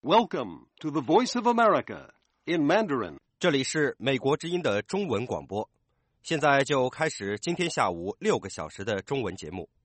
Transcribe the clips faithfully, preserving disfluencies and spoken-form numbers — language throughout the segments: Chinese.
Welcome to the Voice of America in Mandarin. 这里是美国之音的中文广播，现在就开始今天下午六个小时的中文节目。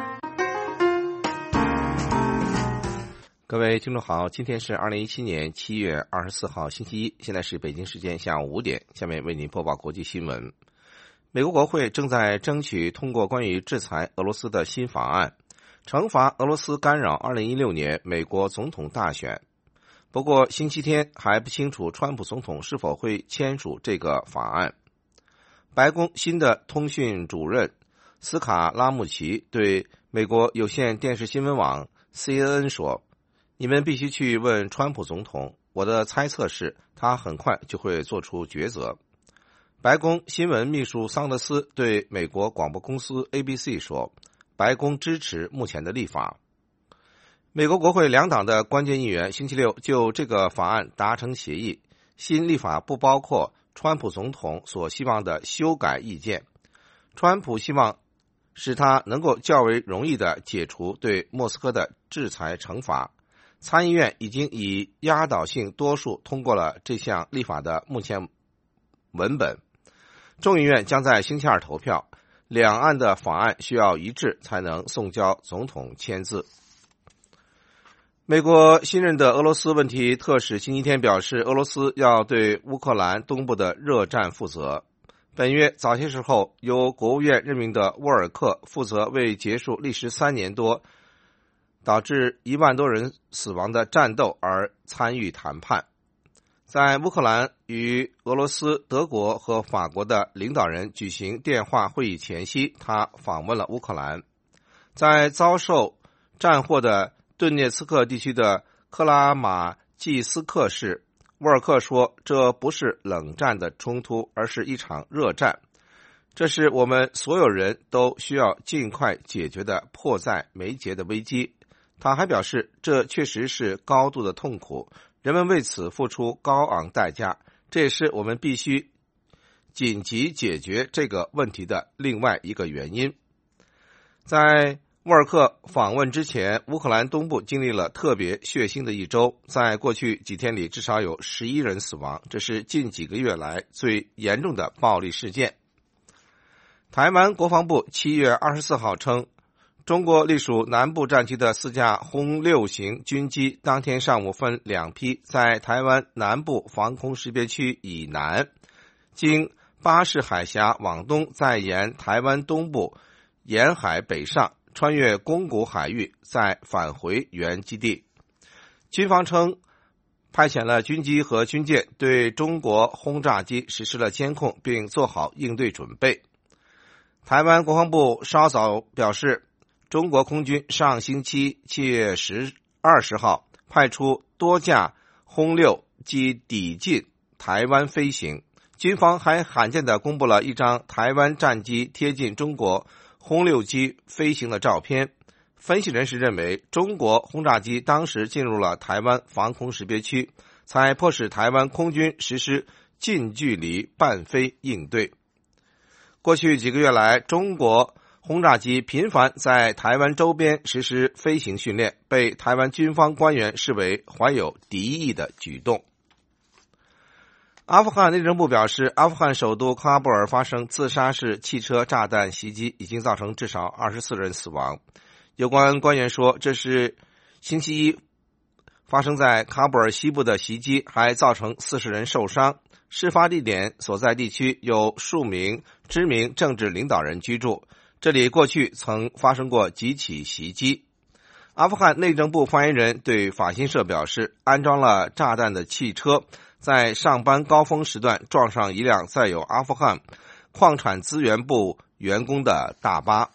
各位听众好，今天是二零一七年七月二十四号星期一，现在是北京时间下午五点，下面为您播报国际新闻。美国国会正在争取通过关于制裁俄罗斯的新法案，惩罚俄罗斯干扰二零一六年美国总统大选。不过星期天还不清楚川普总统是否会签署这个法案。白宫新的通讯主任斯卡拉穆奇对美国有线电视新闻网 C N N 说，你们必须去问川普总统，我的猜测是他很快就会做出抉择。白宫新闻秘书桑德斯对美国广播公司 A B C 说，白宫支持目前的立法。美国国会两党的关键议员星期六就这个法案达成协议，新立法不包括川普总统所希望的修改意见。川普希望使他能够较为容易地解除对莫斯科的制裁惩罚。参议院已经以压倒性多数通过了这项立法的目前文本，众议院将在星期二投票，两岸的法案需要一致才能送交总统签字。美国新任的俄罗斯问题特使星期天表示，俄罗斯要对乌克兰东部的热战负责。本月早些时候，由国务院任命的沃尔克负责为结束历时三年多导致一万多人死亡的战斗而参与谈判。在乌克兰与俄罗斯、德国和法国的领导人举行电话会议前夕，他访问了乌克兰。在遭受战祸的顿涅茨克地区的克拉马季斯克市，沃尔克说，这不是冷战的冲突，而是一场热战。这是我们所有人都需要尽快解决的迫在眉睫的危机。他还表示，这确实是高度的痛苦，人们为此付出高昂代价，这也是我们必须紧急解决这个问题的另外一个原因。在沃尔克访问之前，乌克兰东部经历了特别血腥的一周，在过去几天里至少有十一人死亡，这是近几个月来最严重的暴力事件。台湾国防部七月二十四号称，中国隶属南部战区的四架轰六型军机当天上午分两批在台湾南部防空识别区以南，经巴士海峡往东，再沿台湾东部沿海北上，穿越宫古海域，再返回原基地。军方称，派遣了军机和军舰对中国轰炸机实施了监控，并做好应对准备。台湾国防部稍早表示，中国空军上星期七月二十号派出多架轰六机抵近台湾飞行。军方还罕见地公布了一张台湾战机贴近中国轰六机飞行的照片。分析人士认为，中国轰炸机当时进入了台湾防空识别区，才迫使台湾空军实施近距离伴飞应对。过去几个月来，中国轰炸机频繁在台湾周边实施飞行训练，被台湾军方官员视为怀有敌意的举动。阿富汗内政部表示，阿富汗首都喀布尔发生自杀式汽车炸弹袭击，已经造成至少二十四人死亡。有关官员说，这是星期一发生在喀布尔西部的袭击，还造成四十人受伤。事发地点所在地区有数名知名政治领导人居住，这里过去曾发生过几起袭击。阿富汗内政部发言人对法新社表示，安装了炸弹的汽车在上班高峰时段撞上一辆载有阿富汗矿产资源部员工的大巴。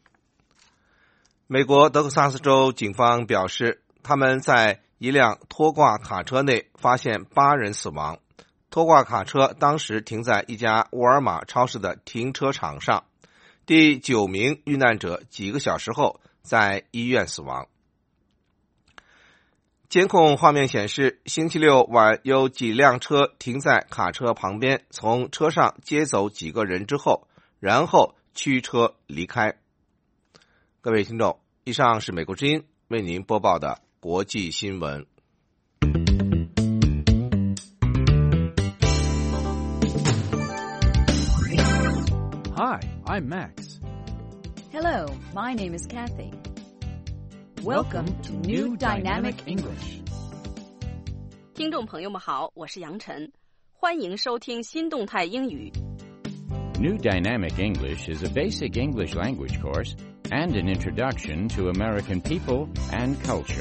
美国德克萨斯州警方表示，他们在一辆拖挂卡车内发现八人死亡。拖挂卡车当时停在一家沃尔玛超市的停车场上。第九名遇难者几个小时后在医院死亡。监控画面显示，星期六晚有几辆车停在卡车旁边，从车上接走几个人之后，然后驱车离开。各位听众，以上是美国之音为您播报的国际新闻。 Hi, I'm Max. Hello, my name is Kathy. Welcome to New Dynamic English. 听众朋友们好，我是杨晨，欢迎收听新动态英语。 New Dynamic English is a basic English language course and an introduction to American people and culture.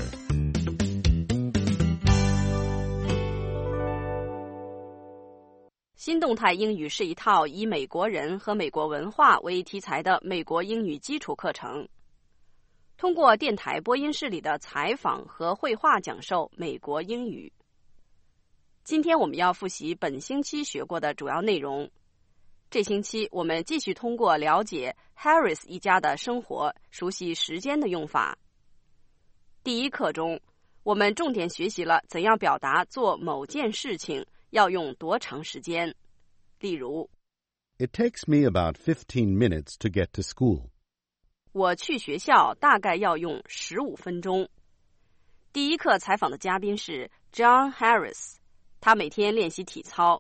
新动态英语是一套以美国人和美国文化为题材的美国英语基础课程，通过电台播音室里的采访和绘画讲授美国英语。今天我们要复习本星期学过的主要内容。这星期我们继续通过了解 Harris 一家的生活，熟悉时间的用法。第一课中，我们重点学习了怎样表达做某件事情要用多长时间。例如 It takes me about fifteen minutes to get to school. 我去学校大概要用十五分钟。第一课采访的嘉宾是 John Harris， 他每天练习体操。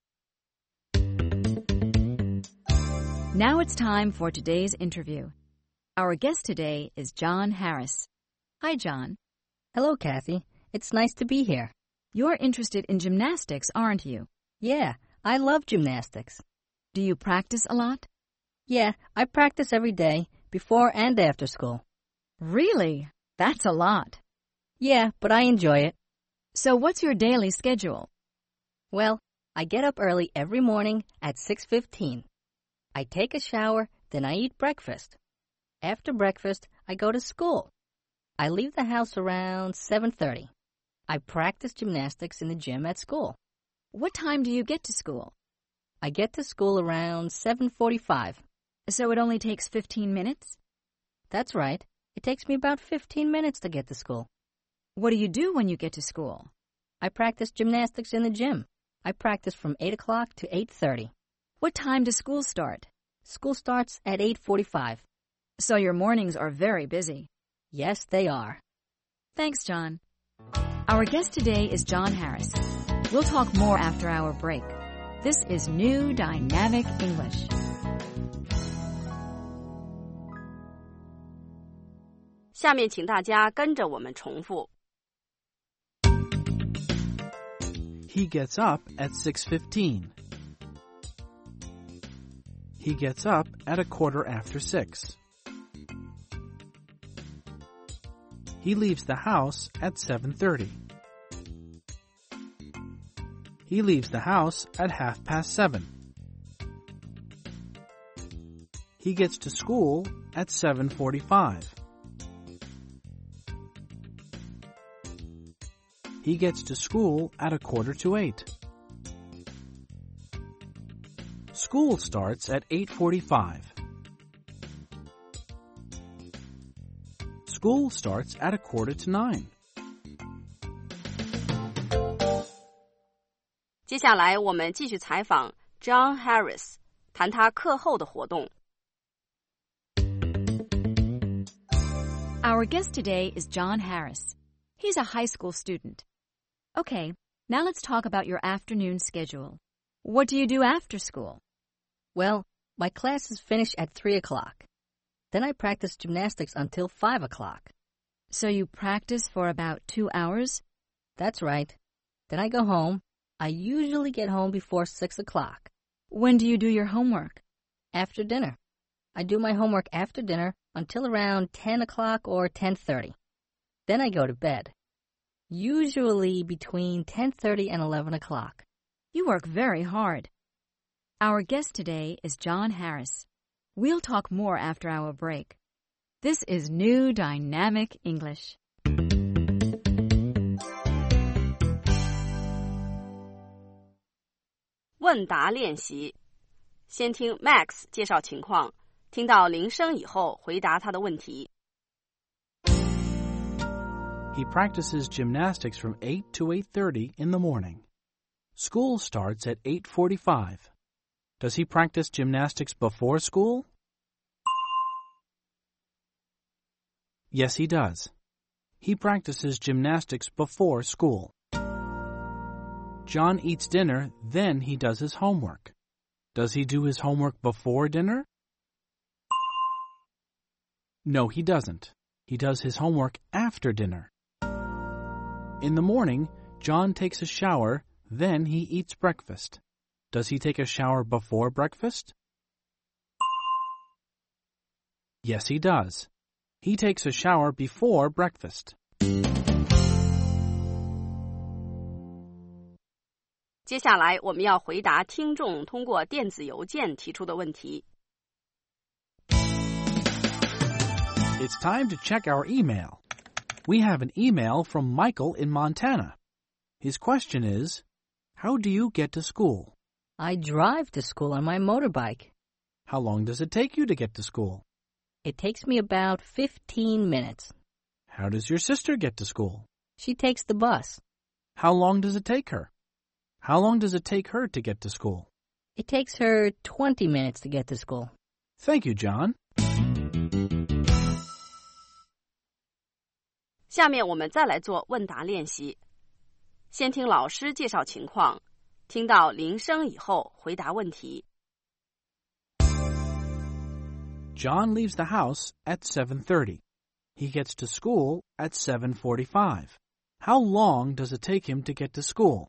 Now it's time for today's interview. Our guest today is John Harris. Hi, John. Hello, Kathy. It's nice to be here. You're interested in gymnastics, aren't you? Yeah, I love gymnastics. Do you practice a lot? Yeah, I practice every day, before and after school. Really? That's a lot. Yeah, but I enjoy it. So what's your daily schedule? Well, I get up early every morning at six fifteen. I take a shower, then I eat breakfast. After breakfast, I go to school. I leave the house around seven thirty. I practice gymnastics in the gym at school. What time do you get to school? I get to school around seven forty-five. So it only takes fifteen minutes? That's right. It takes me about fifteen minutes to get to school. What do you do when you get to school? I practice gymnastics in the gym. I practice from eight o'clock to eight thirty. What time does school start? School starts at eight forty-five. So your mornings are very busy. Yes, they are. Thanks, John. Our guest today is John Harris. We'll talk more after our break. This is New Dynamic English. "下面请大家跟着我们重复。 He gets up at six fifteen. He gets up at a quarter after six. He leaves the house at seven thirty. He leaves the house at half past seven. He gets to school at seven forty-five. He gets to school at a quarter to eight. School starts at eight forty-five. School starts at a quarter to nine. 接下来我们继续采访 John Harris， 谈他课后的活动。 Our guest today is John Harris. He's a high school student. Okay, now let's talk about your afternoon schedule. What do you do after school? Well, my classes finish at three o'clock. Then I practice gymnastics until five o'clock. So you practice for about two hours? That's right. Then I go home. I usually get home before six o'clock. When do you do your homework? After dinner. I do my homework after dinner until around ten o'clock or ten thirty. Then I go to bed. Usually between ten thirty and eleven o'clock. You work very hard. Our guest today is John Harris. We'll talk more after our break. This is New Dynamic English. 问答练习。先听 Max 介绍情况，听到铃声以后回答他的问题。 He practices gymnastics from eight to eight thirty in the morning. School starts at eight forty-five. Does he practice gymnastics before school? Yes, he does. He practices gymnastics before school. John eats dinner, then he does his homework. Does he do his homework before dinner? No, he doesn't. He does his homework after dinner. In the morning, John takes a shower, then he eats breakfast. Does he take a shower before breakfast? Yes, he does. He takes a shower before breakfast. 接下来我们要回答听众通过电子邮件提出的问题。 It's time to check our email. We have an email from Michael in Montana. His question is, how do you get to school? I drive to school on my motorbike. How long does it take you to get to school? It takes me about fifteen minutes. How does your sister get to school? She takes the bus. How long does it take her? How long does it take her to get to school? It takes her twenty minutes to get to school. Thank you, John. 下面我们再来做问答练习。先听老师介绍情况，听到铃声以后回答问题。 John leaves the house at seven thirty. He gets to school at seven forty-five. How long does it take him to get to school?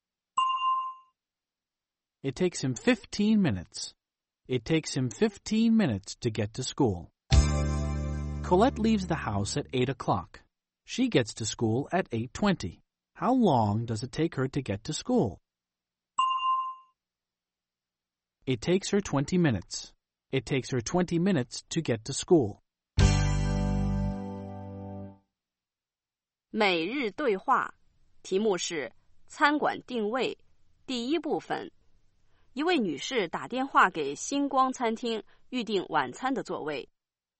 It takes him fifteen minutes. It takes him fifteen minutes to get to school. Colette leaves the house at eight o'clock. She gets to school at eight twenty. How long does it take her to get to school? It takes her twenty minutes. It takes her twenty minutes to get to school. 每日对话，题目是餐馆定位，第一部分。一位女士打电话给星光餐厅预订晚餐的座位。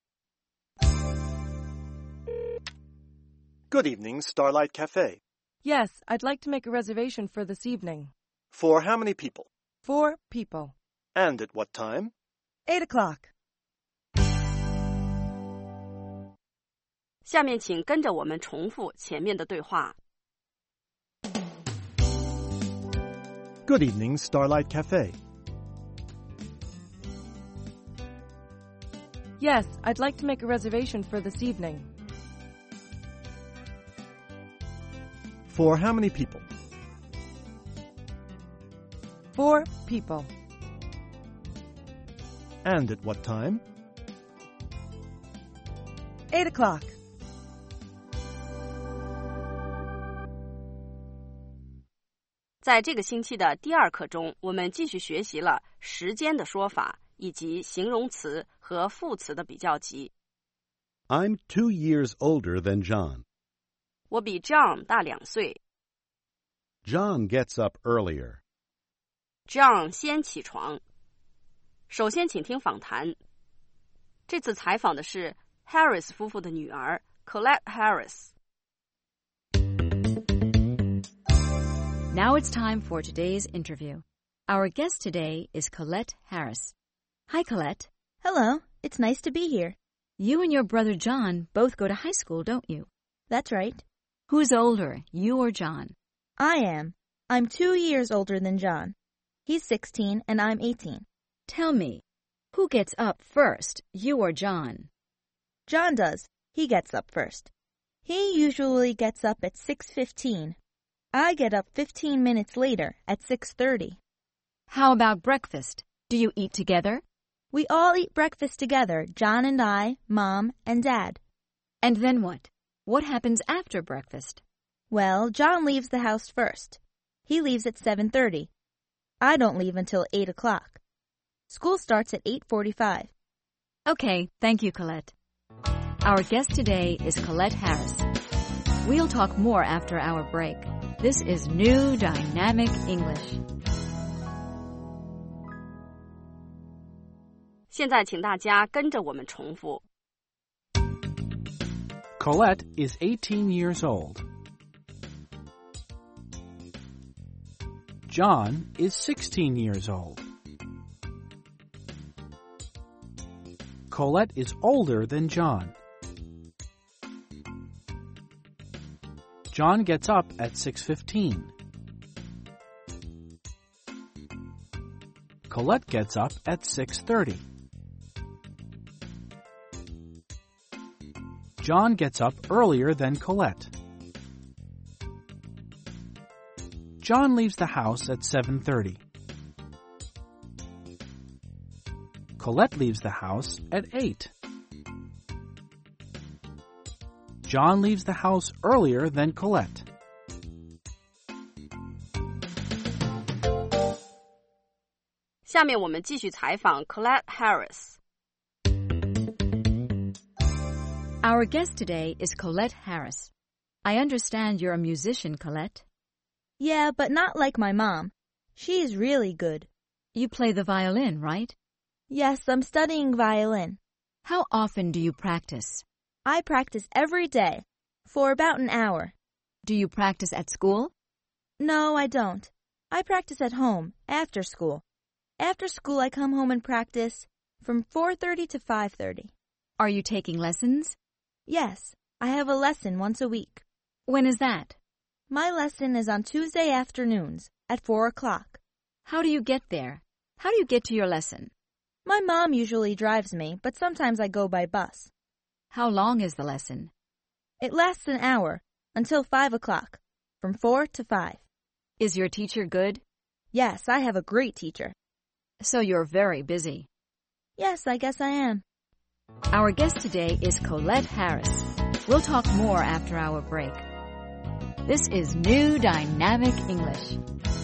Good evening, Starlight Cafe. Yes, I'd like to make a reservation for this evening. For how many people? Four people. And at what time? Eight o'clock. 下面请跟着我们重复前面的对话。 Good evening, Starlight Cafe. Yes, I'd like to make a reservation for this evening. For how many people? Four people. And at what time? Eight o'clock. 在这个星期的第二课中，我们继续学习了时间的说法以及形容词和副词的比较级。 I'm two years older than John. 我比 John 大两岁。 John gets up earlier. John 先起床。首先请听访谈。这次采访的是 Harris 夫妇的女儿 Colette Harris。 Now it's time for today's interview. Our guest today is Colette Harris. Hi, Colette. Hello. It's nice to be here. You and your brother John both go to high school, don't you? That's right. Who's older, you or John? I am. I'm two years older than John. He's sixteen and I'm eighteen. Tell me, who gets up first, you or John? John does. He gets up first. He usually gets up at six fifteen. I get up fifteen minutes later at six thirty. How about breakfast? Do you eat together? We all eat breakfast together, John and I, Mom, and Dad. And then what? What happens after breakfast? Well, John leaves the house first. He leaves at seven thirty. I don't leave until eight o'clock. School starts at eight forty-five. Okay, thank you, Colette. Our guest today is Colette Harris. We'll talk more after our break. This is New Dynamic English. 现在请大家跟着我们重复。 Colette is eighteen years old. John is sixteen years old. Colette is older than John. John gets up at six fifteen. Colette gets up at six thirty. John gets up earlier than Colette. John leaves the house at seven thirty. Colette leaves the house at eight. John leaves the house earlier than Colette. 下面我们继续采访 Colette Harris. Our guest today is Colette Harris. I understand you're a musician, Colette. Yeah, but not like my mom. She is really good. You play the violin, right? Yes, I'm studying violin. How often do you practice? I practice every day, for about an hour. Do you practice at school? No, I don't. I practice at home, after school. After school, I come home and practice from four thirty to five thirty. Are you taking lessons? Yes, I have a lesson once a week. When is that? My lesson is on Tuesday afternoons at four o'clock. How do you get there? How do you get to your lesson? My mom usually drives me, but sometimes I go by bus. How long is the lesson? It lasts an hour, until five o'clock, from four to five. Is your teacher good? Yes, I have a great teacher. So you're very busy. Yes, I guess I am. Our guest today is Colette Harris. We'll talk more after our break. This is New Dynamic English.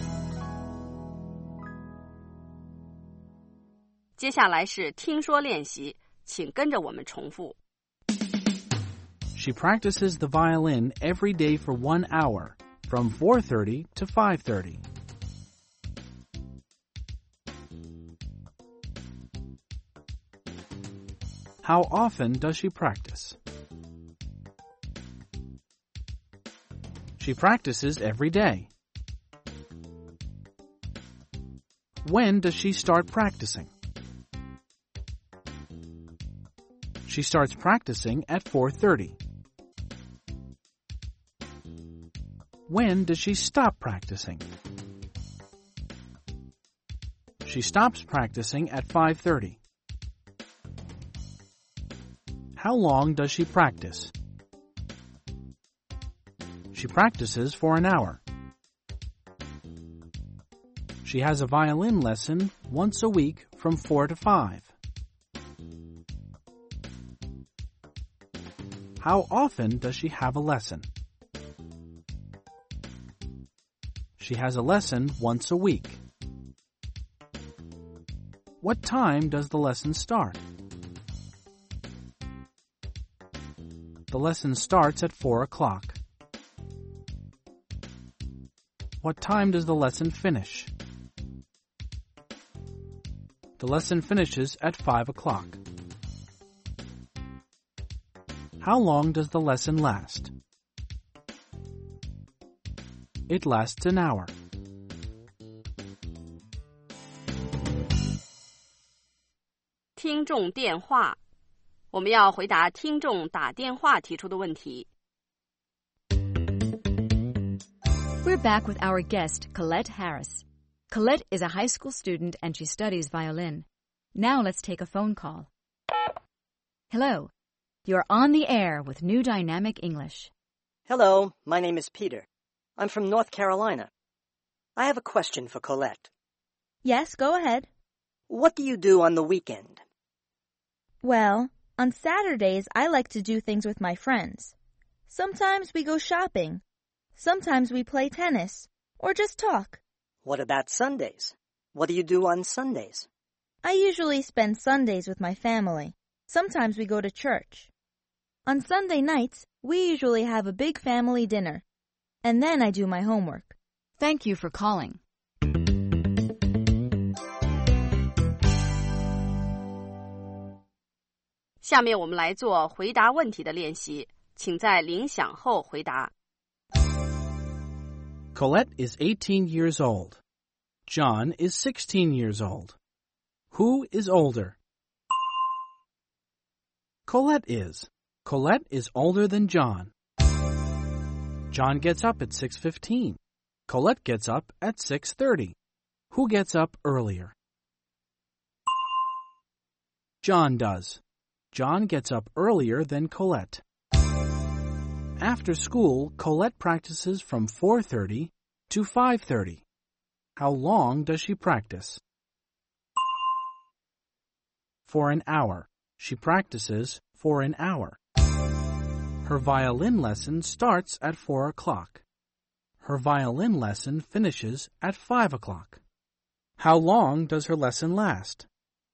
接下来是听说练习，请跟着我们重复。 She practices the violin every day for one hour, from four thirty to five thirty. How often does she practice? She practices every day. When does she start practicing? She starts practicing at four thirty. When does she stop practicing? She stops practicing at five thirty. How long does she practice? She practices for an hour. She has a violin lesson once a week from four to five. How often does she have a lesson? She has a lesson once a week. What time does the lesson start? The lesson starts at four o'clock. What time does the lesson finish? The lesson finishes at five o'clock. How long does the lesson last? It lasts an hour. 听众电话，我们要回答听众打电话提出的问题。 We're back with our guest, Colette Harris. Colette is a high school student and she studies violin. Now let's take a phone call. Hello. You're on the air with New Dynamic English. Hello, my name is Peter. I'm from North Carolina. I have a question for Colette. Yes, go ahead. What do you do on the weekend? Well, on Saturdays I like to do things with my friends. Sometimes we go shopping. Sometimes we play tennis, or just talk. What about Sundays? What do you do on Sundays? I usually spend Sundays with my family. Sometimes we go to church. On Sunday nights, we usually have a big family dinner. And then I do my homework. Thank you for calling. 下面我们来做回答问题的练习，请在铃响后回答。 Colette is eighteen years old. John is sixteen years old. Who is older? Colette is. Colette is older than John. John gets up at six fifteen. Colette gets up at six thirty. Who gets up earlier? John does. John gets up earlier than Colette. After school, Colette practices from four thirty to five thirty. How long does she practice? For an hour. She practices for an hour. Her violin lesson starts at four o'clock. Her violin lesson finishes at five o'clock. How long does her lesson last?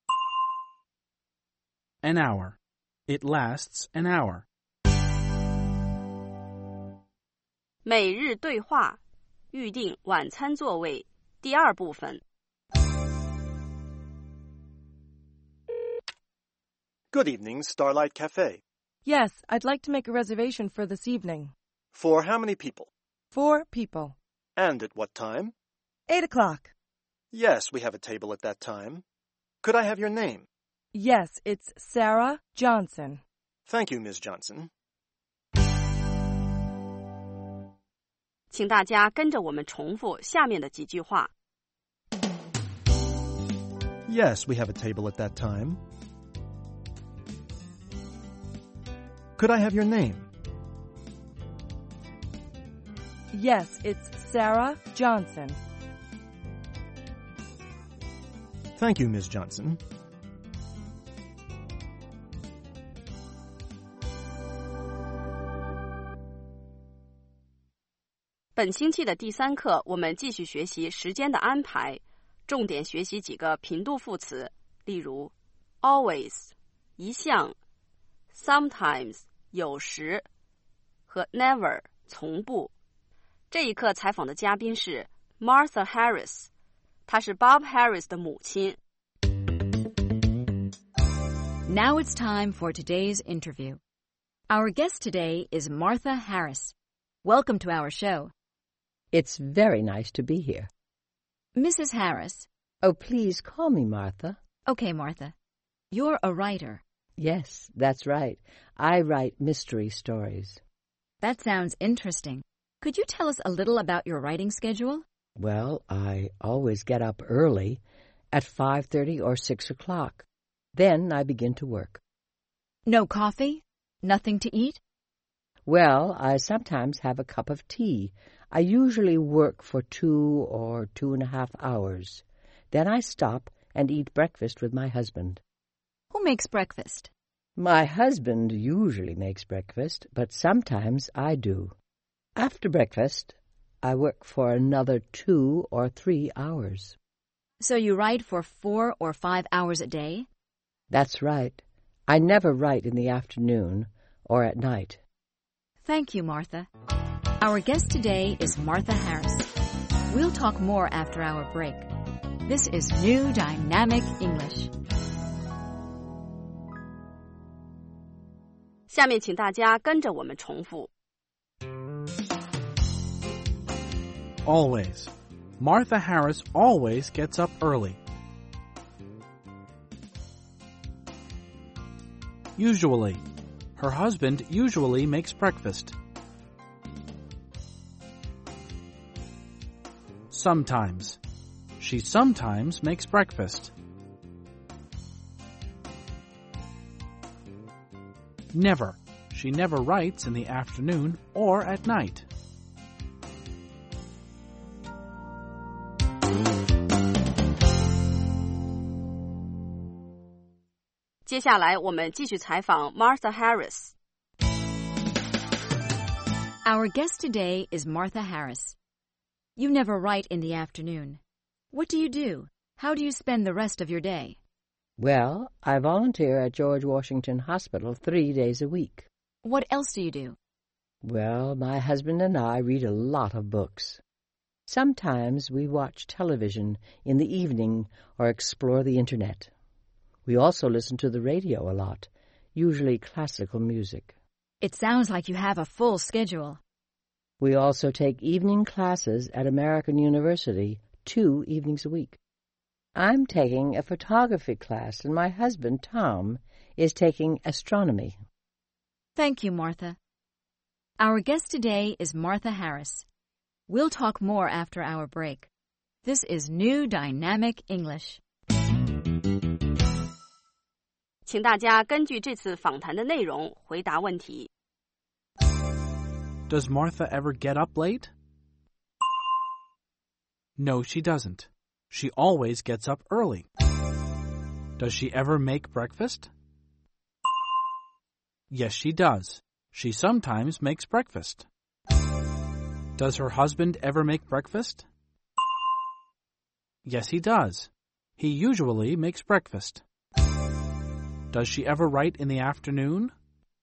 An hour. It lasts an hour. 每日对话，预定晚餐座位，第二部分。 Good evening, Starlight Cafe. Yes, I'd like to make a reservation for this evening. For how many people? Four people. And at what time? Eight o'clock. Yes, we have a table at that time. Could I have your name? Yes, it's Sarah Johnson. Thank you, Miss Johnson. 请大家跟着我们重复下面的几句话。 Yes, we have a table at that time. Could I have your name? Yes, it's Sarah Johnson. Thank you, Miss Johnson. 本星期的第三课，我们继续学习时间的安排，重点学习几个频度副词，例如 always 一向 sometimes 有时和 never 从不。这一课采访的嘉宾是 Martha Harris， 她是 Bob Harris 的母亲。 Now it's time for today's interview. Our guest today is Martha Harris. Welcome to our show. It's very nice to be here. Missus Harris. Oh, please call me Martha. Okay, Martha. You're a writer. Yes, that's right. I write mystery stories. That sounds interesting. Could you tell us a little about your writing schedule? Well, I always get up early, at five thirty or six o'clock. Then I begin to work. No coffee? Nothing to eat? Well, I sometimes have a cup of tea. I usually work for two or two and a half hours. Then I stop and eat breakfast with my husband. Who makes breakfast? My husband usually makes breakfast, but sometimes I do. After breakfast, I work for another two or three hours. So you write for four or five hours a day? That's right. I never write in the afternoon or at night. Thank you, Martha. Our guest today is Martha Harris. We'll talk more after our break. This is New Dynamic English. 下面请大家跟着我们重复。 Always. Martha Harris always gets up early. Usually. Her husband usually makes breakfast. Sometimes. She sometimes makes breakfast. Never. She never writes in the afternoon or at night. "接下来我们继续采访 Martha Harris. Our guest today is Martha Harris. You never write in the afternoon. What do you do? How do you spend the rest of your day? Well, I volunteer at George Washington Hospital three days a week. What else do you do? Well, my husband and I read a lot of books. Sometimes we watch television in the evening or explore the Internet. We also listen to the radio a lot, usually classical music. It sounds like you have a full schedule. We also take evening classes at American University two evenings a week. I'm taking a photography class, and my husband, Tom, is taking astronomy. Thank you, Martha. Our guest today is Martha Harris. We'll talk more after our break. This is New Dynamic English. 请大家根据这次访谈的内容回答问题。 Does Martha ever get up late? No, she doesn't. She always gets up early. Does she ever make breakfast? Yes, she does. She sometimes makes breakfast. Does her husband ever make breakfast? Yes, he does. He usually makes breakfast. Does she ever write in the afternoon?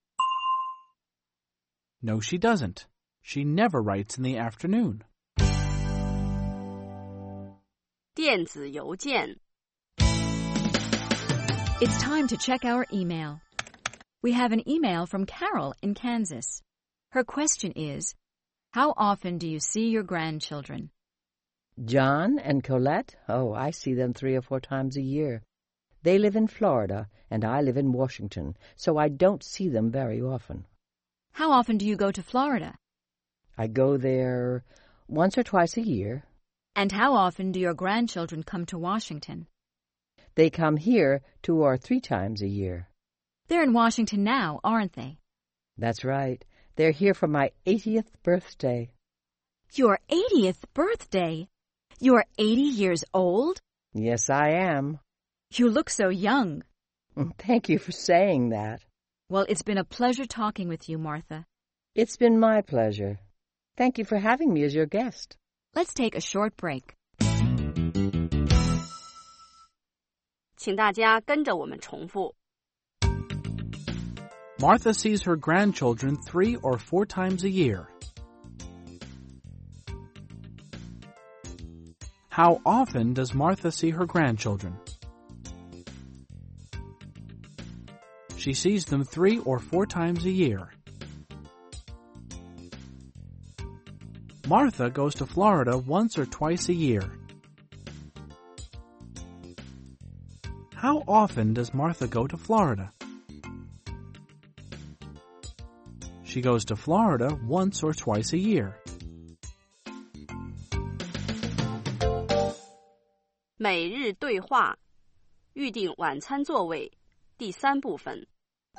No, she doesn't. She never writes in the afternoon. 电子邮件 It's time to check our email. We have an email from Carol in Kansas. Her question is, how often do you see your grandchildren? John and Colette? Oh, I see them three or four times a year. They live in Florida, and I live in Washington, so I don't see them very often. How often do you go to Florida? I go there once or twice a year. And how often do your grandchildren come to Washington? They come here two or three times a year. They're in Washington now, aren't they? That's right. They're here for my eightieth birthday. Your eightieth birthday? You're eighty years old? Yes, I am. You look so young. Thank you for saying that. Well, it's been a pleasure talking with you, Martha. It's been my pleasure. Thank you for having me as your guest. Let's take a short break. 请大家跟着我们重复。 Martha sees her grandchildren three or four times a year. How often does Martha see her grandchildren? She sees them three or four times a year. Martha goes to Florida once or twice a year. How often does Martha go to Florida? She goes to Florida once or twice a year. 每日对话，预定晚餐座位，第三部分。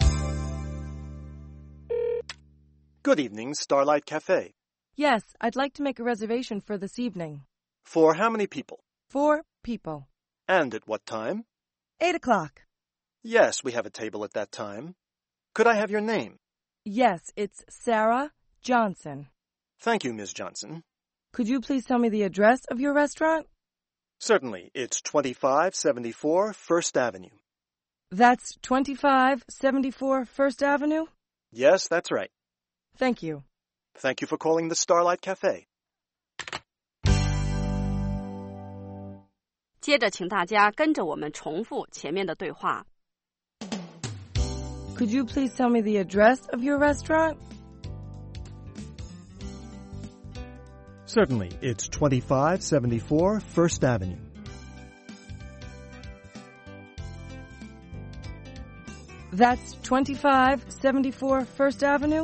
Good evening, Starlight Cafe. Yes, I'd like to make a reservation for this evening. For how many people? Four people. And at what time? Eight o'clock. Yes, we have a table at that time. Could I have your name? Yes, it's Sarah Johnson. Thank you, Miz Johnson. Could you please tell me the address of your restaurant? Certainly. It's twenty-five seventy-four First Avenue. That's twenty-five seventy-four First Avenue? Yes, that's right. Thank you. Thank you for calling the Starlight Cafe. 接着，请大家跟着我们重复前面的对话。 Could you please tell me the address of your restaurant? Certainly. It's twenty-five seventy-four First Avenue. That's twenty-five seventy-four First Avenue?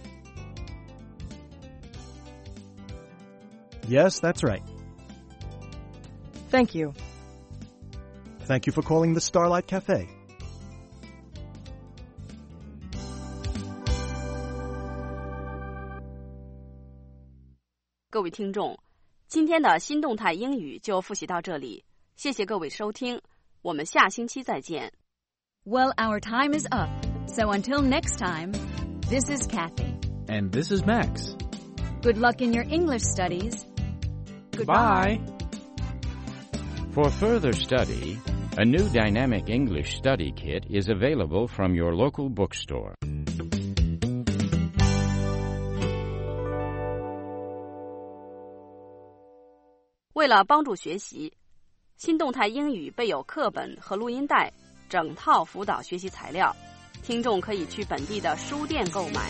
Yes, that's right. Thank you. Thank you for calling the Starlight Cafe. 各位听众，今天的新动态英语就复习到这里，谢谢各位收听，我们下星期再见。 Well, our time is up, so until next time, this is Kathy. And this is Max. Good luck in your English studies. Goodbye. For further study, a new dynamic English study kit is available from your local bookstore. 为了帮助学习，新动态英语备有课本和录音带，整套辅导学习材料，听众可以去本地的书店购买。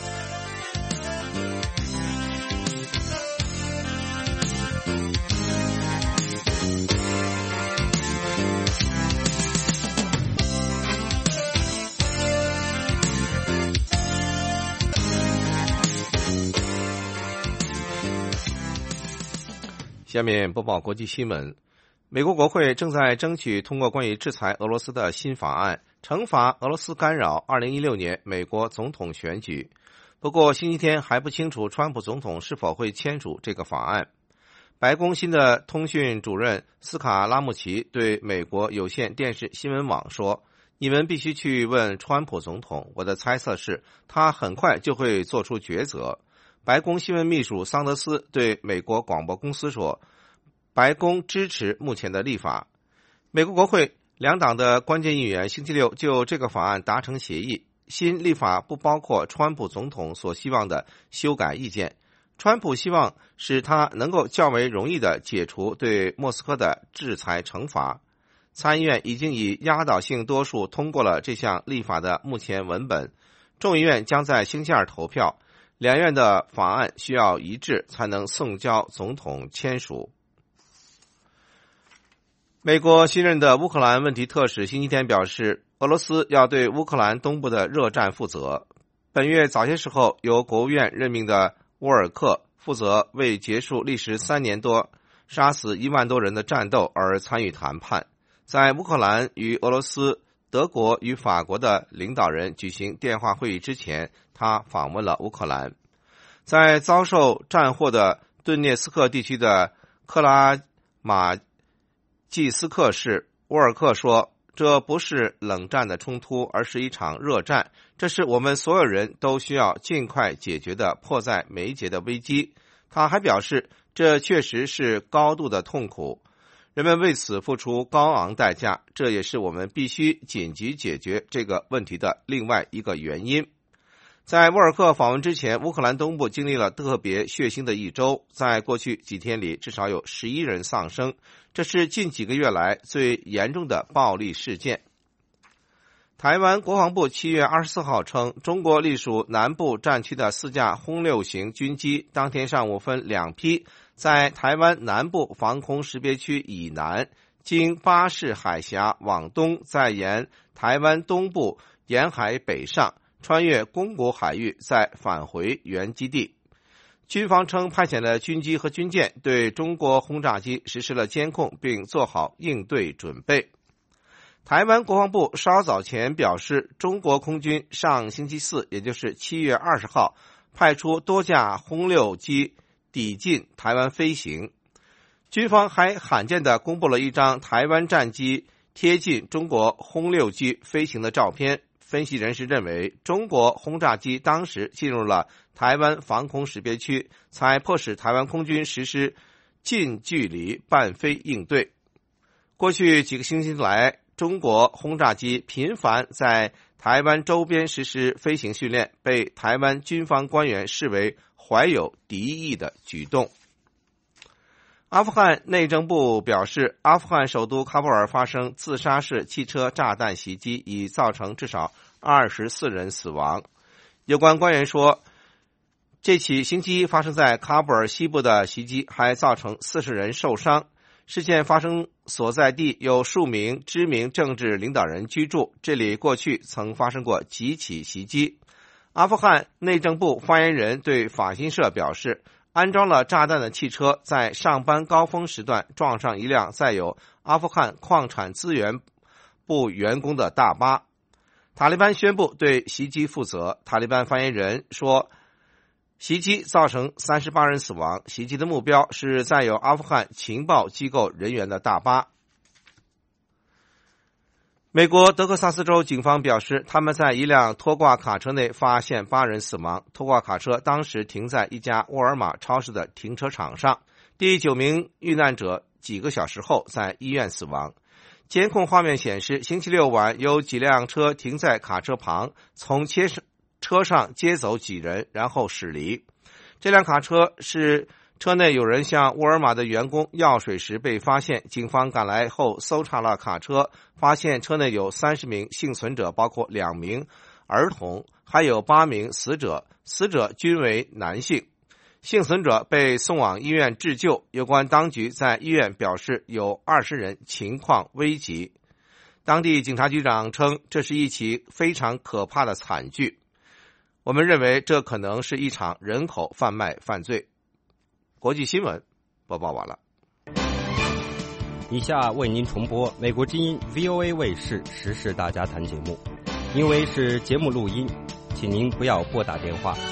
下面播报国际新闻。美国国会正在争取通过关于制裁俄罗斯的新法案， 惩罚俄罗斯干扰二零一六年美国总统选举。不过星期天还不清楚川普总统是否会签署这个法案。白宫新的通讯主任斯卡拉穆奇对美国有线电视新闻网说，你们必须去问川普总统，我的猜测是他很快就会做出抉择。白宫新闻秘书桑德斯对美国广播公司说，白宫支持目前的立法。美国国会两党的关键议员星期六就这个法案达成协议，新立法不包括川普总统所希望的修改意见。川普希望使他能够较为容易地解除对莫斯科的制裁惩罚。参议院已经以压倒性多数通过了这项立法的目前文本，众议院将在星期二投票，两院的法案需要一致才能送交总统签署。美国新任的乌克兰问题特使星期天表示，俄罗斯要对乌克兰东部的热战负责。本月早些时候由国务院任命的沃尔克负责为结束历时三年多、杀死一万多人的战斗而参与谈判。在乌克兰与俄罗斯、德国与法国的领导人举行电话会议之前，他访问了乌克兰。在遭受战祸的顿涅斯克地区的克拉马季斯克市，沃尔克说，这不是冷战的冲突，而是一场热战，这是我们所有人都需要尽快解决的迫在眉睫的危机。他还表示，这确实是高度的痛苦，人们为此付出高昂代价，这也是我们必须紧急解决这个问题的另外一个原因。在沃尔克访问之前，乌克兰东部经历了特别血腥的一周，在过去几天里至少有十一人丧生，这是近几个月来最严重的暴力事件。台湾国防部七月二十四号称，中国隶属南部战区的四架轰六型军机当天上午分两批在台湾南部防空识别区以南，经巴士海峡往东，再沿台湾东部沿海北上，穿越宫古海域，再返回原基地。军方称派遣了军机和军舰对中国轰炸机实施了监控，并做好应对准备。台湾国防部稍早前表示，中国空军上星期四，也就是七月二十号，派出多架轰六机抵近台湾飞行。军方还罕见地公布了一张台湾战机贴近中国轰六机飞行的照片。分析人士认为，中国轰炸机当时进入了台湾防空识别区，才迫使台湾空军实施近距离伴飞应对。过去几个星期来，中国轰炸机频繁在台湾周边实施飞行训练，被台湾军方官员视为怀有敌意的举动。阿富汗内政部表示，阿富汗首都喀布尔发生自杀式汽车炸弹袭击，已造成至少二十四人死亡。有关官员说，这起星期一发生在喀布尔西部的袭击还造成四十人受伤。事件发生所在地有数名知名政治领导人居住，这里过去曾发生过几起袭击。阿富汗内政部发言人对法新社表示，安装了炸弹的汽车在上班高峰时段撞上一辆载有阿富汗矿产资源部员工的大巴。塔利班宣布对袭击负责。塔利班发言人说，袭击造成三十八人死亡，袭击的目标是载有阿富汗情报机构人员的大巴。美国德克萨斯州警方表示，他们在一辆拖挂卡车内发现八人死亡。拖挂卡车当时停在一家沃尔玛超市的停车场上。第九名遇难者几个小时后在医院死亡。监控画面显示，星期六晚有几辆车停在卡车旁，从车上接走几人，然后驶离。这辆卡车是车内有人向沃尔玛的员工要水时被发现，警方赶来后搜查了卡车，发现车内有三十名幸存者，包括两名儿童，还有八名死者，死者均为男性。幸存者被送往医院治救，有关当局在医院表示有二十人情况危急。当地警察局长称，这是一起非常可怕的惨剧。我们认为这可能是一场人口贩卖犯罪。国际新闻播报完了。 以下为您重播美国之音 V O A 卫视时事大家谈节目，因为是节目录音，请您不要拨打电话。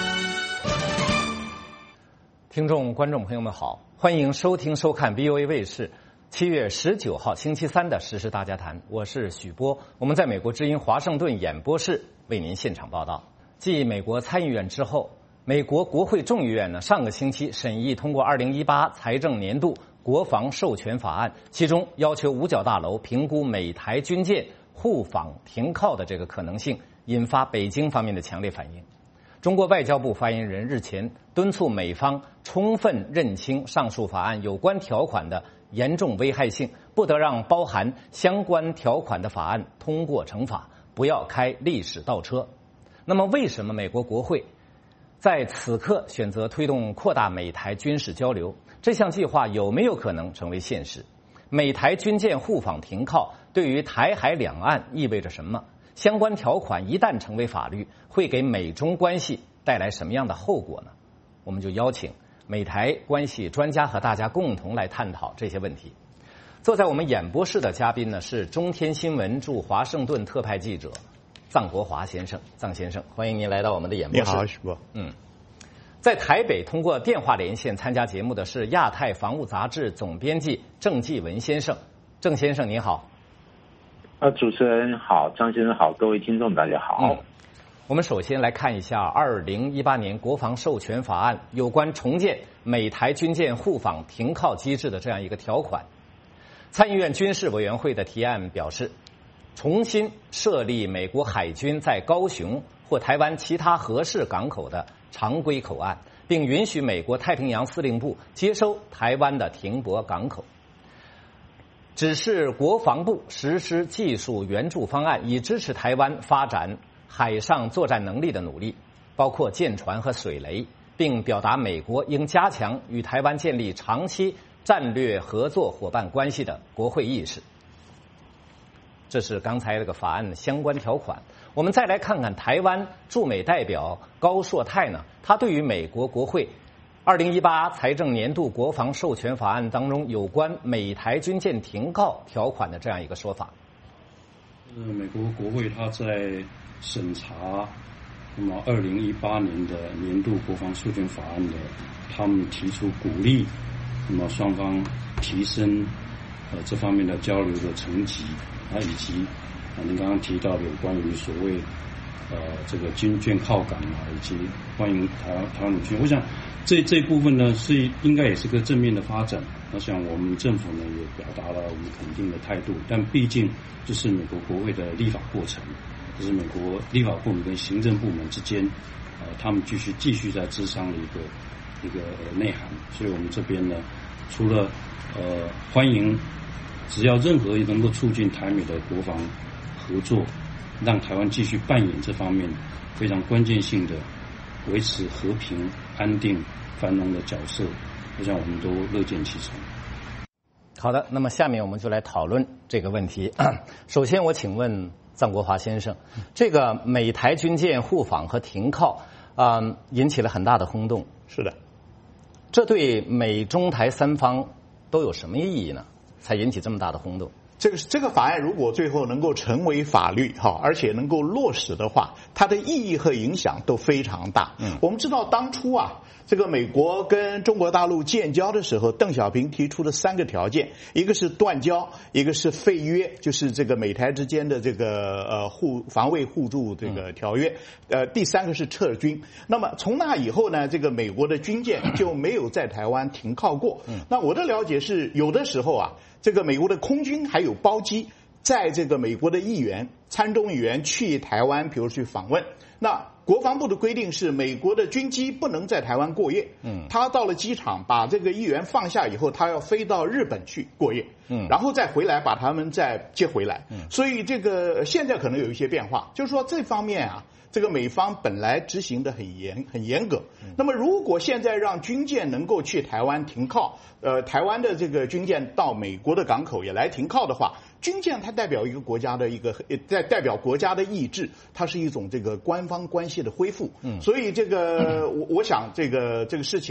听众、观众朋友们好，欢迎收听收看 V O A 卫视七月十九号星期三的时事大家谈，我是许波，我们在美国之音华盛顿演播室为您现场报道。继美国参议院之后，美国国会众议院呢上个星期审议通过二零一八财政年度国防授权法案，其中要求五角大楼评估美台军舰互访停靠的这个可能性，引发北京方面的强烈反应。中国外交部发言人日前敦促美方充分认清上述法案有关条款的严重危害性，不得让包含相关条款的法案通过成法，不要开历史倒车。那么为什么美国国会在此刻选择推动扩大美台军事交流？这项计划有没有可能成为现实？美台军舰互访停靠对于台海两岸意味着什么？相关条款一旦成为法律，会给美中关系带来什么样的后果呢？我们就邀请美台关系专家和大家共同来探讨这些问题。坐在我们演播室的嘉宾呢是中天新闻驻华盛顿特派记者臧国华先生，臧先生，欢迎您来到我们的演播室。 你好，许波。 嗯，在台北通过电话连线参加节目的是亚太防务杂志总编辑郑继文先生。郑先生您好。 啊，主持人好，张先生好，各位听众大家好。 嗯，我们首先来看一下二零一八年国防授权法案有关重建美台军舰互访停靠机制的这样一个条款。参议院军事委员会的提案表示，重新设立美国海军在高雄或台湾其他合适港口的常规口岸，并允许美国太平洋司令部接收台湾的停泊港口。指示国防部实施技术援助方案，以支持台湾发展海上作战能力的努力，包括舰船和水雷，并表达美国应加强与台湾建立长期战略合作伙伴关系的国会意识。这是刚才这个法案的相关条款。我们再来看看台湾驻美代表高硕泰呢，他对于美国国会二零一八财政年度国防授权法案当中有关美台军舰停靠条款的这样一个说法。 呃，美国国会他在审查那么二零一八年的年度国防授权法案的，他们提出鼓励那么双方提升呃这方面的交流的层级啊，以及啊您刚刚提到的有关于所谓呃这个军舰靠港啊，以及欢迎台湾台湾的军，我想这这部分呢是应该也是个正面的发展。我想我们政府呢也表达了我们肯定的态度，但毕竟这是美国国会的立法过程，这是美国立法部门跟行政部门之间呃他们继续继续在磋商的一个一个呃内涵。所以我们这边呢除了呃欢迎只要任何能够促进台美的国防合作，让台湾继续扮演这方面非常关键性的维持和平安定繁荣的角色，我想我们都乐见其成。 好的，那么下面我们就来讨论这个问题。首先我请问臧国华先生，这个美台军舰互访和停靠啊、呃，引起了很大的轰动。 是的， 这对美中台三方都有什么意义呢？才引起这么大的轰动？ 这个这个法案如果最后能够成为法律哈，而且能够落实的话，它的意义和影响都非常大。嗯，我们知道当初啊，这个美国跟中国大陆建交的时候，邓小平提出的三个条件，一个是断交，一个是废约，就是这个美台之间的这个呃互防卫互助这个条约，呃，第三个是撤军。那么从那以后呢，这个美国的军舰就没有在台湾停靠过。嗯，那我的了解是，有的时候啊，这个美国的空军还有包机在这个美国的议员、参众议员去台湾，比如去访问，那国防部的规定是美国的军机不能在台湾过夜。嗯，他到了机场把这个议员放下以后，他要飞到日本去过夜。嗯，然后再回来把他们再接回来。嗯，所以这个现在可能有一些变化，就是说这方面啊，这个美方本来执行的很严很严格。那么如果现在让军舰能够去台湾停靠，呃，台湾的这个军舰到美国的港口也来停靠的话，军舰它代表一个国家的一个代代表国家的意志，它是一种这个官方关系的恢复。嗯，所以这个我我想这个这个事情啊，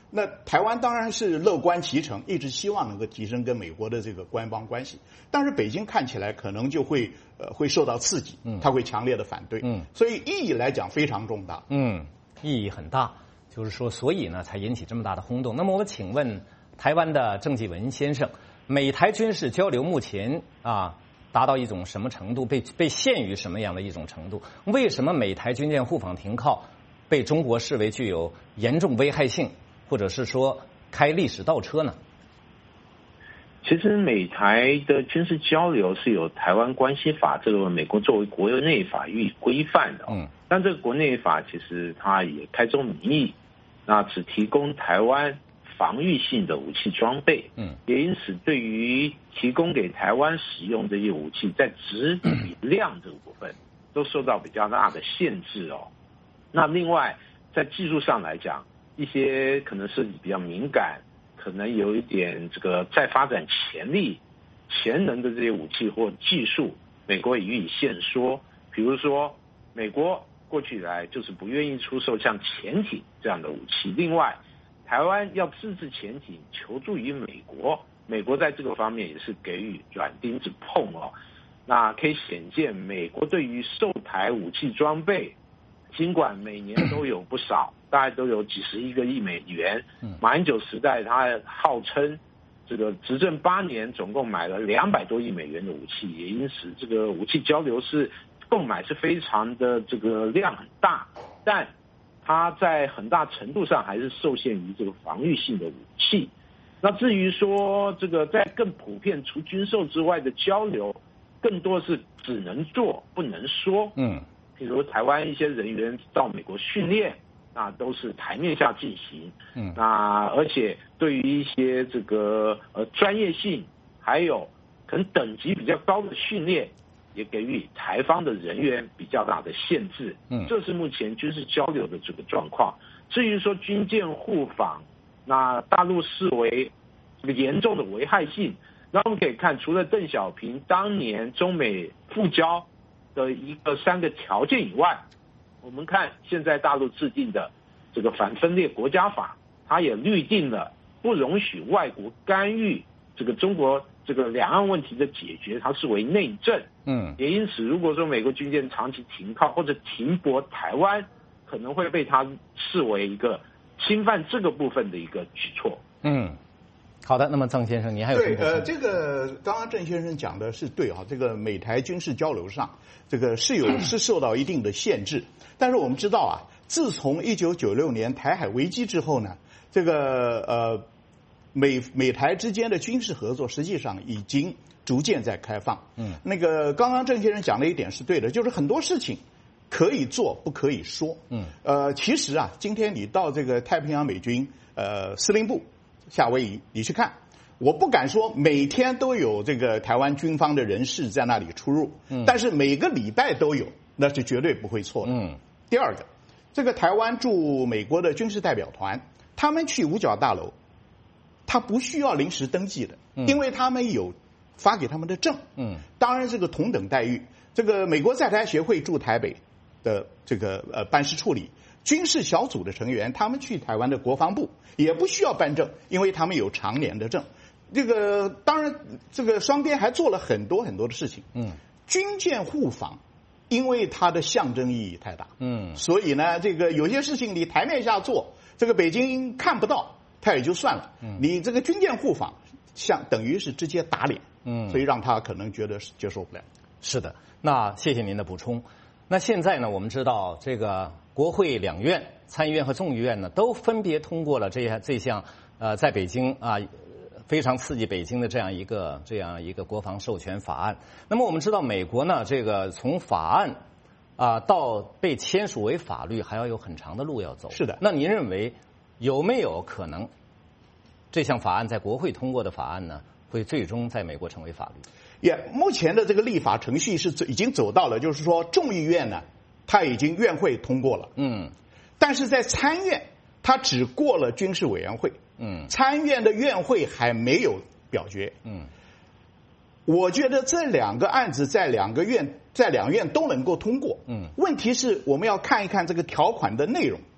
那台湾当然是乐观其成，一直希望能够提升跟美国的这个官邦关系。但是北京看起来可能就会呃会受到刺激，嗯，他会强烈的反对，嗯，所以意义来讲非常重大， 嗯，意义很大。就是说，所以呢才引起这么大的轰动。那么我请问台湾的郑继文先生，美台军事交流目前啊达到一种什么程度？被被限于什么样的一种程度？为什么美台军舰互访停靠被中国视为具有严重危害性，或者是说开历史倒车呢？ 其实美台的军事交流是有台湾关系法这个美国作为国内法予以规范的，嗯，但这个国内法其实它也开宗明义，那只提供台湾防御性的武器装备，嗯，也因此对于提供给台湾使用这些武器，在质比量这个部分都受到比较大的限制哦。那另外在技术上来讲，一些可能涉及比较敏感，可能有一点这个再发展潜力、潜能的这些武器或技术，美国也予以限缩。比如说，美国过去以来就是不愿意出售像潜艇这样的武器。另外，台湾要自制潜艇求助于美国，美国在这个方面也是给予软钉子碰哦。那可以显见，美国对于售台武器装备，尽管每年都有不少，大概都有几十亿个亿美元。马英九时代他号称这个执政八年总共买了两百多亿美元的武器，也因此这个武器交流是购买是非常的这个量很大，但它在很大程度上还是受限于这个防御性的武器。那至于说这个在更普遍除军售之外的交流，更多是只能做不能说。嗯，比如台湾一些人员到美国训练，那都是台面下进行。嗯，那而且对于一些这个呃专业性，还有可能等级比较高的训练，也给予台方的人员比较大的限制。嗯，这是目前军事交流的这个状况。至于说军舰互访，那大陆视为这个严重的危害性。那我们可以看，除了邓小平当年中美复交的一个三个条件以外，我们看现在大陆制定的这个反分裂国家法，它也律定了不容许外国干预这个中国这个两岸问题的解决，它视为内政。嗯，也因此，如果说美国军舰长期停靠或者停泊台湾，可能会被它视为一个侵犯这个部分的一个举措。嗯。 好的，那么郑先生，你还有什么？ 对，呃，这个刚刚郑先生讲的是对啊，这个美台军事交流上，这个是有是受到一定的限制。但是我们知道啊，自从一九九六年台海危机之后呢，这个呃美美台之间的军事合作实际上已经逐渐在开放。嗯，那个刚刚郑先生讲的一点是对的，就是很多事情可以做不可以说。嗯，呃，其实啊，今天你到这个太平洋美军呃司令部。夏威夷，你去看，我不敢说每天都有这个台湾军方的人士在那里出入，嗯，但是每个礼拜都有，那是绝对不会错的。嗯，第二个，这个台湾驻美国的军事代表团，他们去五角大楼，他不需要临时登记的，嗯，因为他们有发给他们的证。嗯，当然这个同等待遇，这个美国在台协会驻台北的这个呃办事处理。军事小组的成员，他们去台湾的国防部也不需要办证，因为他们有常年的证。这个当然，这个双边还做了很多很多的事情。嗯，军舰互访，因为它的象征意义太大。嗯，所以呢，这个有些事情你台面下做，这个北京看不到，它也就算了。嗯，你这个军舰互访，像等于是直接打脸。嗯，所以让他可能觉得接受不了。 是的，那谢谢您的补充。那现在呢，我们知道这个国会两院、参议院和众议院呢，都分别通过了这样这项呃，在北京啊非常刺激北京的这样一个这样一个国防授权法案。那么我们知道，美国呢，这个从法案啊到被签署为法律，还要有很长的路要走。 是的。 那您认为有没有可能这项法案在国会通过的法案呢，会最终在美国成为法律？ 也、yeah, 目前的这个立法程序是已经走到了，就是说众议院呢，它已经院会通过了，嗯，但是在参院，它只过了军事委员会，嗯，参院的院会还没有表决，嗯，我觉得这两个案子在两个院在两院都能够通过，嗯，问题是我们要看一看这个条款的内容。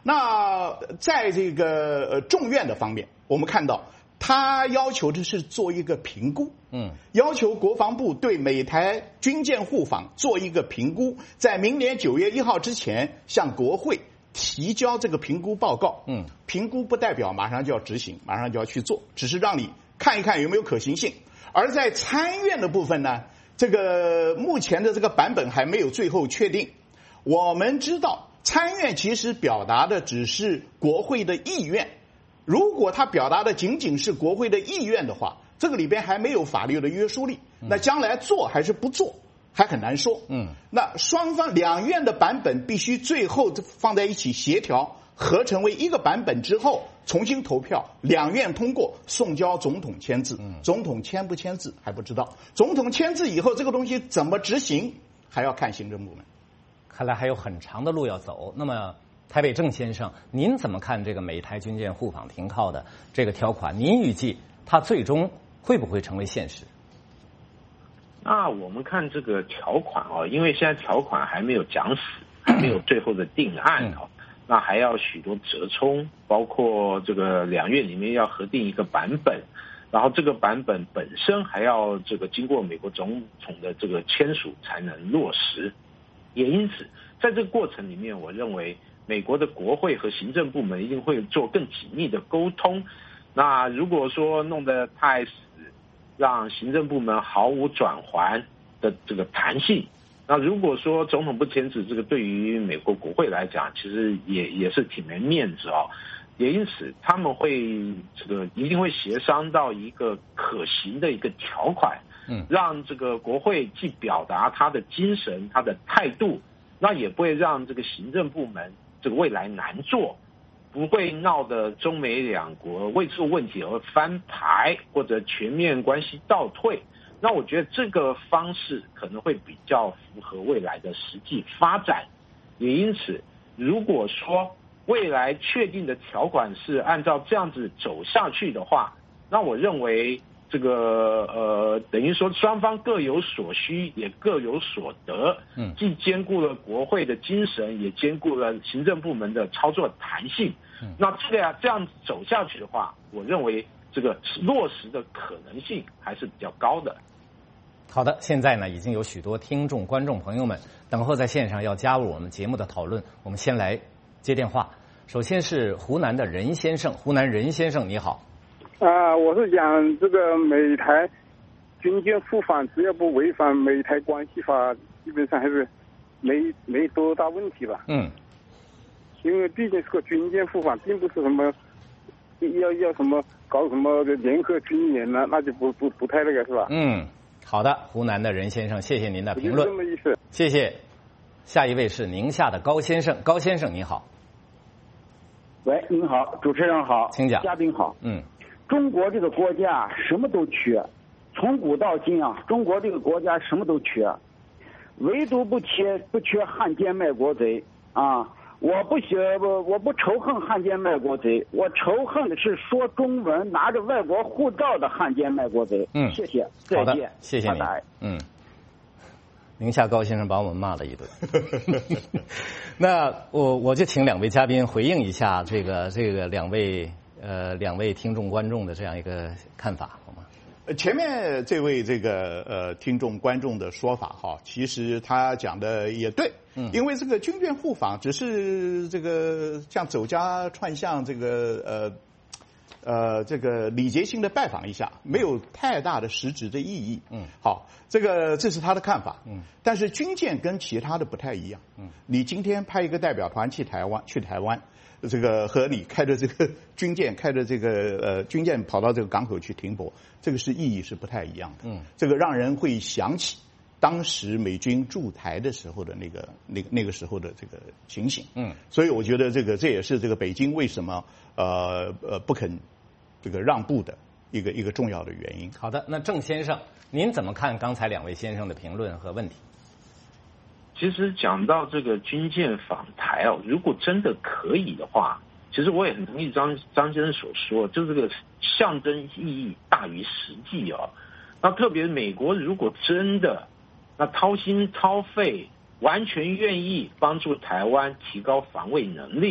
那在这个呃众院的方面，我们看到他要求的是做一个评估， 嗯， 要求国防部对美台军舰互访做一个评估，在明年九月一号之前向国会提交这个评估报告。 嗯， 评估不代表马上就要执行，马上就要去做，只是让你看一看有没有可行性。而在参院的部分呢，这个目前的这个版本还没有最后确定。我们知道参院其实表达的只是国会的意愿，如果他表达的仅仅是国会的意愿的话，这个里边还没有法律的约束力，那将来做还是不做还很难说。 嗯， 那双方两院的版本必须最后放在一起协调，合成为一个版本之后重新投票，两院通过，送交总统签字。总统签不签字还不知道，总统签字以后这个东西怎么执行还要看行政部门。 看来还有很长的路要走。那么台北郑先生，您怎么看这个美台军舰互访停靠的这个条款？您预计它最终会不会成为现实？ 那我们看这个条款哦，因为现在条款还没有讲死，还没有最后的定案哦，那还要许多折冲，包括这个两院里面要核定一个版本，然后这个版本本身还要这个经过美国总统的这个签署才能落实。也因此，在这个过程里面，我认为美国的国会和行政部门一定会做更紧密的沟通。那如果说弄得太死，让行政部门毫无转圜的这个弹性，那如果说总统不签字，这个对于美国国会来讲，其实也也是挺没面子哦。也因此，他们会这个一定会协商到一个可行的一个条款， 嗯， 让这个国会既表达他的精神、他的态度，那也不会让这个行政部门这个未来难做。不会闹得中美两国为这个问题而翻牌或者全面关系倒退，那我觉得这个方式可能会比较符合未来的实际发展。也因此，如果说未来确定的条款是按照这样子走下去的话，那我认为这个呃，等于说双方各有所需，也各有所得， 嗯， 既兼顾了国会的精神，也兼顾了行政部门的操作弹性。 嗯， 那这个呀，这样子走下去的话，我认为这个落实的可能性还是比较高的。 好的，现在呢，已经有许多听众、观众朋友们等候在线上要加入我们节目的讨论。我们先来接电话，首先是湖南的任先生，湖南任先生你好。 啊、呃，我是讲这个美台军舰互访，只要不违反美台关系法，基本上还是没没多大问题吧。 嗯。 因为毕竟是个军舰互访，并不是什么要要什么搞什么联合军演呢，那就不不不太那个是吧？ 嗯，好的，湖南的任先生，谢谢您的评论。 这么意思。 谢谢。下一位是宁夏的高先生，高先生你好。 喂，您好，主持人好， 请讲。 嘉宾好。 嗯。 中国这个国家什么都缺，从古到今啊，中国这个国家什么都缺，唯独不缺不缺汉奸卖国贼啊！我不学我我不仇恨汉奸卖国贼，我仇恨的是说中文拿着外国护照的汉奸卖国贼。 嗯， 谢谢， 再见， 好的， 谢谢你。 拜拜。 嗯，宁夏高先生把我们骂了一顿。那我我就请两位嘉宾回应一下这个这个两位呃两位听众观众的这样一个看法，好吗？ 前面这位这个呃听众观众的说法哈，其实他讲的也对，嗯，因为这个军舰互访只是这个像走家串巷这个呃呃这个礼节性的拜访一下，没有太大的实质的意义。 嗯， 好，这个这是他的看法。 嗯， 但是军舰跟其他的不太一样。 嗯， 你今天派一个代表团去台湾，去台湾。这个和你开着这个军舰，开着这个呃军舰跑到这个港口去停泊，这个是意义是不太一样的。 嗯， 这个让人会想起当时美军驻台的时候的那个那个那个时候的这个情形。 嗯， 所以我觉得这个这也是这个北京为什么呃呃不肯这个让步的一个一个重要的原因。 好的，那郑先生，您怎么看刚才两位先生的评论和问题？ 其实讲到这个军舰访台哦，如果真的可以的话，其实我也很同意张张先生所说，就这个象征意义大于实际哦。那特别美国如果真的那掏心掏肺，完全愿意帮助台湾提高防卫能力，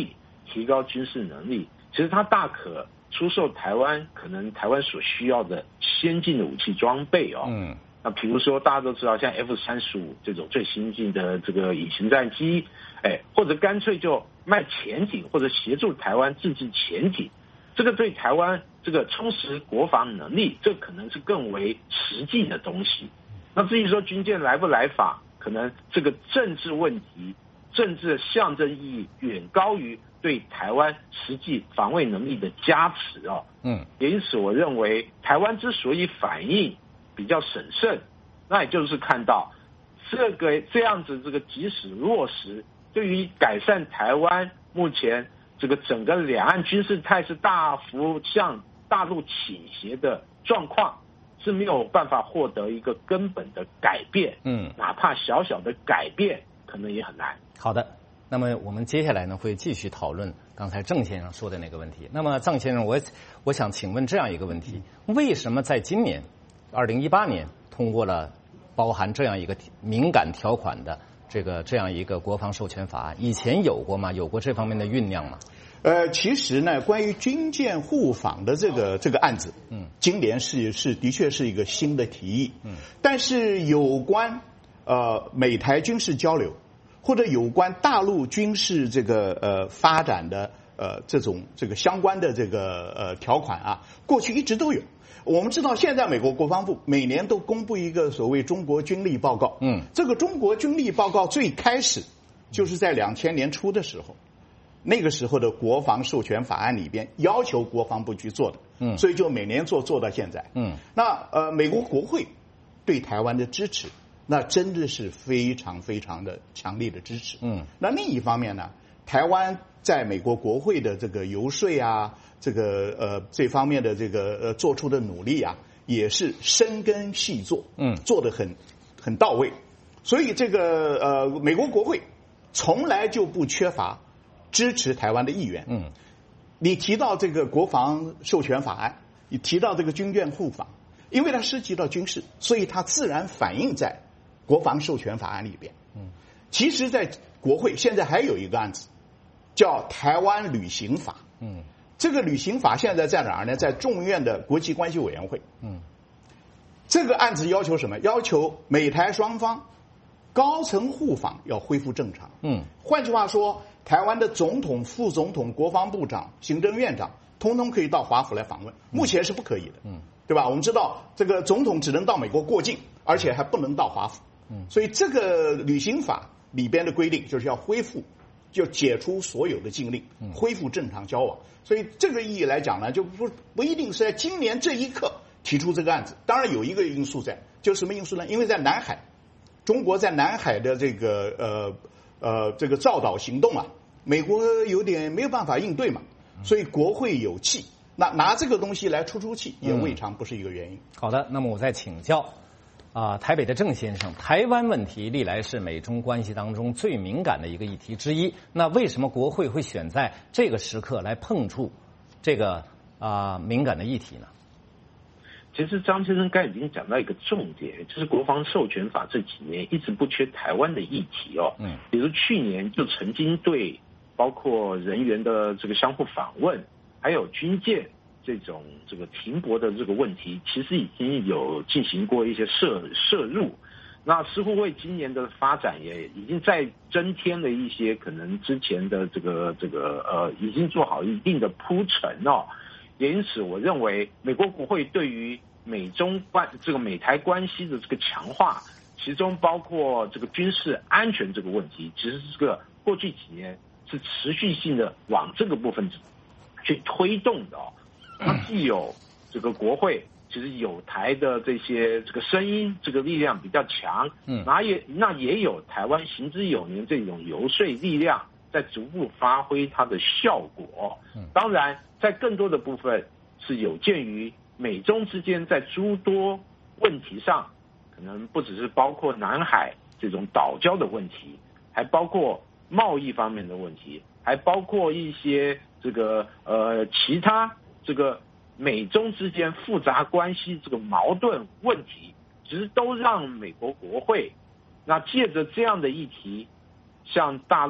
提高军事能力，其实它大可出售台湾可能台湾所需要的先进的武器装备哦。嗯。那比如说大家都知道像 F 三十五这种最先进的这个隐形战机，哎，或者干脆就卖潜艇，或者协助台湾自制潜艇，这个对台湾这个充实国防能力，这可能是更为实际的东西。那至于说军舰来不来访，可能这个政治问题、政治的象征意义远高于对台湾实际防卫能力的加持哦。嗯，因此我认为台湾之所以反应比较审慎，那也就是看到这个这样子这个即使落实，对于改善台湾目前这个整个两岸军事态势大幅向大陆倾斜的状况是没有办法获得一个根本的改变。嗯，哪怕小小的改变可能也很难。 好的，那么我们接下来呢会继续讨论刚才郑先生说的那个问题。那么臧先生，我我想请问这样一个问题：为什么在今年二零一八年通过了包含这样一个敏感条款的这个这样一个国防授权法案？以前有过吗？有过这方面的酝酿吗？ 呃，其实呢，关于军舰互访的这个这个案子，嗯，今年是是的确是一个新的提议，嗯，但是有关呃美台军事交流或者有关大陆军事这个呃发展的呃这种这个相关的这个呃条款啊，过去一直都有。我们知道，现在美国国防部每年都公布一个所谓中国军力报告，嗯，这个中国军力报告最开始就是在两千年初的时候。那个时候的国防授权法案里边要求国防部去做的，嗯，所以就每年做做到现在，嗯，那呃，美国国会对台湾的支持，那真的是非常非常的强烈的支持，嗯，那另一方面呢，台湾在美国国会的这个游说啊，这个呃这方面的这个呃做出的努力啊，也是深耕细作，嗯，做得很很到位，所以这个呃美国国会从来就不缺乏支持台湾的意愿。嗯，你提到这个国防授权法案，你提到这个军舰互访，因为它涉及到军事，所以它自然反映在国防授权法案里边。嗯，其实，在国会现在还有一个案子，叫台湾旅行法。嗯，这个旅行法现在在哪儿呢？在众院的国际关系委员会。嗯，这个案子要求什么？要求美台双方高层互访要恢复正常。嗯，换句话说，台湾的总统、副总统、国防部长、行政院长，通通可以到华府来访问。目前是不可以的，嗯，对吧？我们知道，这个总统只能到美国过境，而且还不能到华府。嗯，所以这个旅行法里边的规定就是要恢复，就解除所有的禁令，恢复正常交往。所以这个意义来讲呢，就不不一定是在今年这一刻提出这个案子。当然有一个因素在，就是什么因素呢？因为在南海，中国在南海的这个呃。呃，这个造岛行动啊，美国有点没有办法应对嘛，所以国会有气，那拿这个东西来出出气，也未尝不是一个原因。 嗯、好的，那么我再请教啊、呃，台北的郑先生，台湾问题历来是美中关系当中最敏感的一个议题之一，那为什么国会会选在这个时刻来碰触这个啊、呃、敏感的议题呢？ 其实张先生刚才已经讲到一个重点，就是国防授权法这几年一直不缺台湾的议题哦。嗯，比如去年就曾经对包括人员的这个相互访问，还有军舰这种这个停泊的这个问题，其实已经有进行过一些涉涉入。那似乎为今年的发展也已经在增添了一些可能之前的这个这个呃已经做好一定的铺陈哦。也因此，我认为美国国会对于美中关这个美台关系的这个强化，其中包括这个军事安全这个问题，其实这个过去几年是持续性的往这个部分去推动的哦。它既有这个国会，其实有台的这些这个声音，这个力量比较强，嗯，那也那也有台湾行之有年这种游说力量在逐步发挥它的效果。嗯，当然，在更多的部分是有鉴于美中之间在诸多问题上，可能不只是包括南海这种岛礁的问题，还包括贸易方面的问题，还包括一些这个呃其他这个美中之间复杂关系这个矛盾问题，其实都让美国国会那借着这样的议题向大陆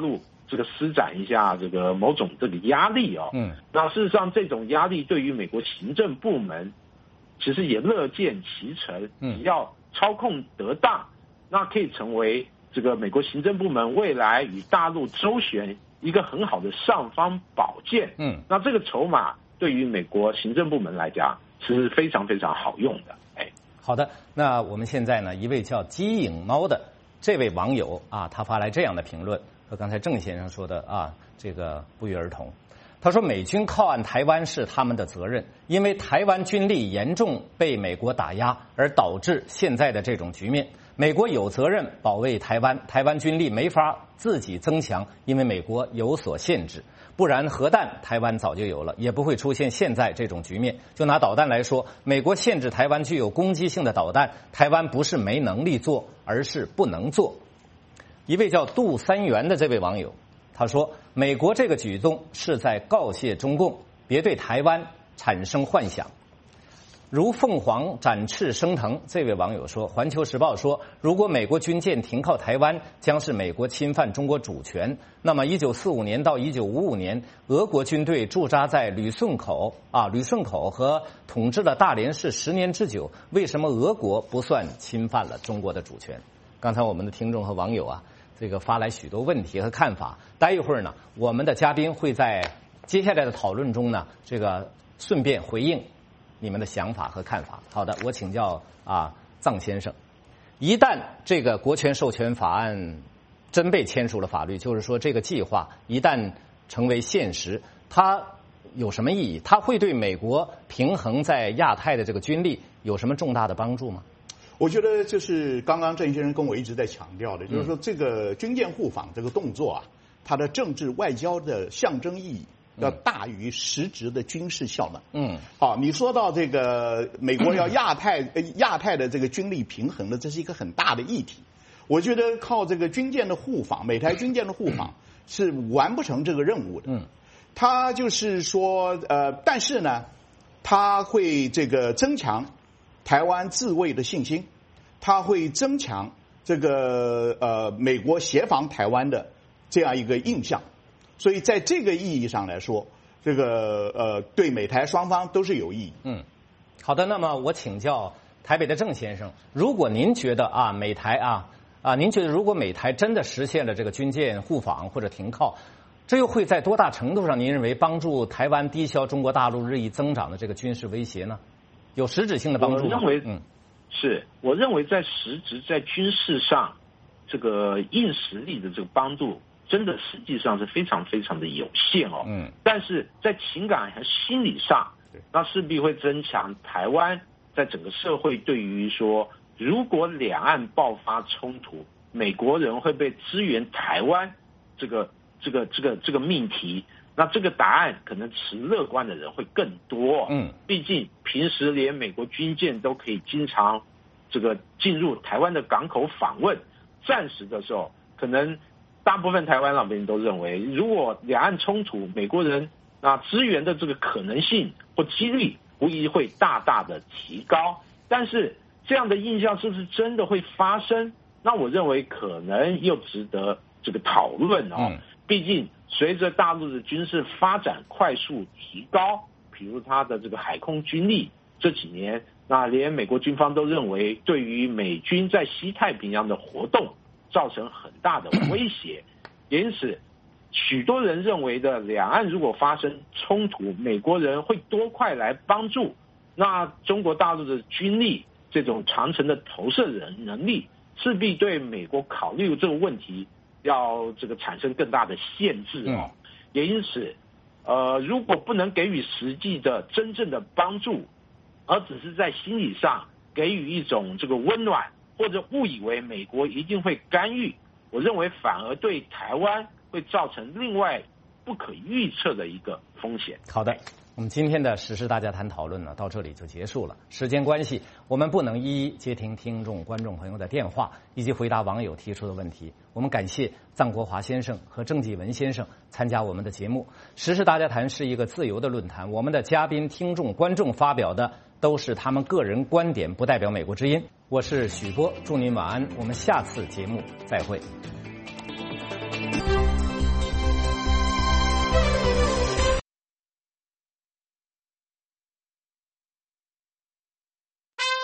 这个施展一下这个某种这个压力哦。 嗯， 那事实上这种压力对于美国行政部门其实也乐见其成，只要操控得当，那可以成为这个美国行政部门未来与大陆周旋一个很好的尚方宝剑。 嗯， 那这个筹码对于美国行政部门来讲是非常非常好用的。哎， 好的，那我们现在呢，一位叫鸡影猫的这位网友啊，他发来这样的评论，和刚才郑先生说的啊，这个不约而同。他说，美军靠岸台湾是他们的责任，因为台湾军力严重被美国打压，而导致现在的这种局面。美国有责任保卫台湾，台湾军力没法自己增强，因为美国有所限制。不然核弹台湾早就有了，也不会出现现在这种局面。就拿导弹来说，美国限制台湾具有攻击性的导弹，台湾不是没能力做，而是不能做。一位叫杜三元的这位网友他说，美国这个举动是在告诫中共别对台湾产生幻想。如凤凰展翅升腾，这位网友说，环球时报说，如果美国军舰停靠台湾，将是美国侵犯中国主权。那么一九四五年到一九五五年，俄国军队驻扎在旅顺口啊旅顺口和统治了大连市十年之久，为什么俄国不算侵犯了中国的主权？刚才我们的听众和网友啊，这个发来许多问题和看法。待一会儿呢，我们的嘉宾会在接下来的讨论中呢，这个顺便回应你们的想法和看法。好的，我请教啊，臧先生，一旦这个国权授权法案真被签署了法律，就是说这个计划一旦成为现实，它有什么意义？它会对美国平衡在亚太的这个军力有什么重大的帮助吗？ 我觉得就是刚刚郑先生跟我一直在强调的，就是说这个军舰互访这个动作啊，它的政治外交的象征意义要大于实质的军事效能。 嗯， 好，你说到这个美国要亚太呃亚太的这个军力平衡的，这是一个很大的议题。我觉得靠这个军舰的互访，美台军舰的互访是完不成这个任务的。 嗯， 它就是说呃，但是呢，它会这个增强台湾自卫的信心，它会增强这个呃美国协防台湾的这样一个印象。所以在这个意义上来说，这个呃对美台双方都是有意义。 嗯，好的。那么我请教台北的郑先生，如果您觉得啊美台啊啊，您觉得如果美台真的实现了这个军舰互访或者停靠，这又会在多大程度上您认为帮助台湾抵消中国大陆日益增长的这个军事威胁呢？有实质性的帮助吗？ 我认为， 嗯， 是我认为在实质在军事上这个硬实力的这个帮助，真的实际上是非常非常的有限哦。 嗯， 但是在情感和心理上，那势必会增强台湾在整个社会对于说，如果两岸爆发冲突，美国人会被支援台湾这个这个这个这个命题。那这个答案可能持乐观的人会更多。 嗯， 毕竟平时连美国军舰都可以经常这个进入台湾的港口访问，战时的时候，可能大部分台湾那边都认为，如果两岸冲突，美国人那支援的这个可能性或几率无疑会大大的提高。但是这样的印象是不是真的会发生？那我认为可能又值得这个讨论哦。 嗯， 毕竟随着大陆的军事发展快速提高，比如它的这个海空军力，这几年那连美国军方都认为对于美军在西太平洋的活动造成很大的威胁。因此许多人认为的两岸如果发生冲突，美国人会多快来帮助，那中国大陆的军力这种长程的投射人能力势必对美国考虑这个问题要这个产生更大的限制哦。也因此呃，如果不能给予实际的真正的帮助，而只是在心理上给予一种这个温暖，或者误以为美国一定会干预，我认为反而对台湾会造成另外不可预测的一个风险。 好的，我们今天的时事大家谈讨论呢，到这里就结束了。时间关系，我们不能一一接听听众、观众朋友的电话，以及回答网友提出的问题。我们感谢臧国华先生和郑继文先生参加我们的节目。时事大家谈是一个自由的论坛，我们的嘉宾、听众、观众发表的都是他们个人观点，不代表美国之音。我是许波，祝您晚安，我们下次节目再会。